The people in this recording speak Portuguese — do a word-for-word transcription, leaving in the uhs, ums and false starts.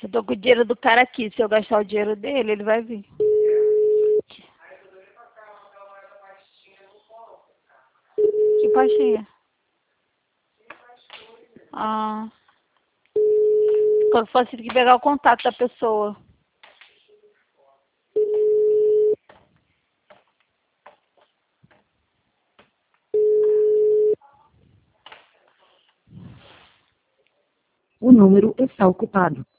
Eu tô com o dinheiro do cara aqui. Se eu gastar o dinheiro dele, ele vai vir. Que pastinha? Ah. Quando fosse tem que pegar o contato da pessoa. O número está ocupado.